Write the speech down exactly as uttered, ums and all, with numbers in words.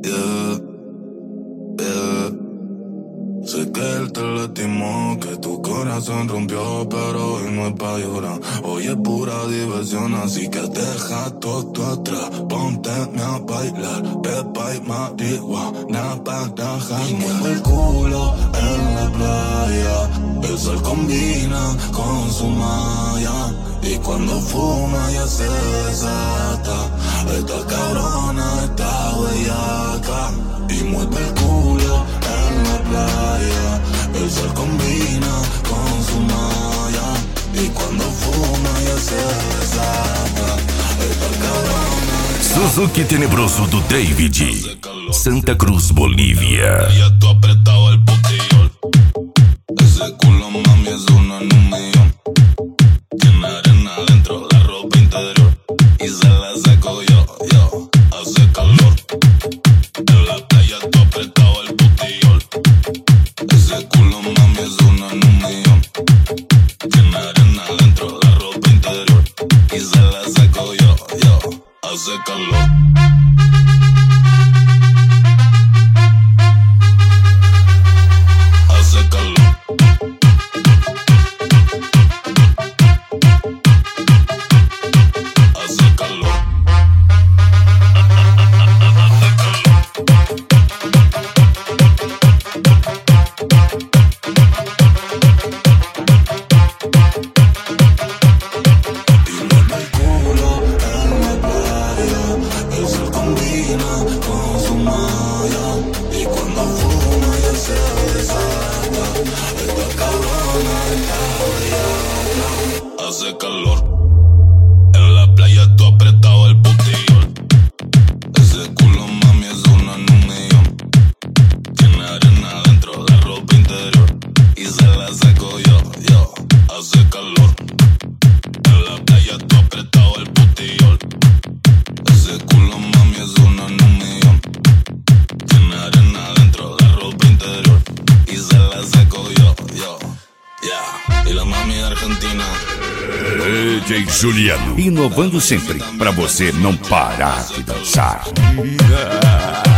Yeah, yeah. Sé que él te lastimó, que tu corazón rompió, pero hoy no es pa' llorar. Hoy es pura diversión, así que deja todo atrás. Ponte a bailar, pepa y marihuana para janguear. Y mueve el culo en la playa, el sol combina con su malla. Y cuando fuma ya se desata. Esta cabrona está bellaca. Y mueve el culo en la playa, el sol combina con su malla. Y cuando fuma ya se desata. Esta cabrona. Suzuki Tenebroso do David, Santa Cruz, Bolívia. Ya tú apretado el botellón. Ese culo, mami, es uno en un millón. Tiene arena adentro, la ropa interior. Y se la seco yo, yo. Hace calor. En la playa tú apretado el botellón. Ese culo, mami, es uno en un millón. Tiene arena adentro, la ropa interior. Y se la seco yo, yo. Hace calor. Hace calor. Hace calor. Y mueve el culo en la playa, el sol combina con su malla. Y cuando fuma ya se desata. Esta cabrona está bellaca. Hace calor. En la playa tú apretado el botellón. Ese culo, mami, es uno en un millón. Tiene arena adentro, la ropa interior. Y se la seco yo, yo. Hace calor. En la playa tú apretado el botellón. Ese culo, mami, es uno en un millón. Tiene arena adentro, la ropa interior. Y se la seco yo, yo. Yeah. E la mami é argentina. D J Juliano, inovando sempre pra você não parar de dançar.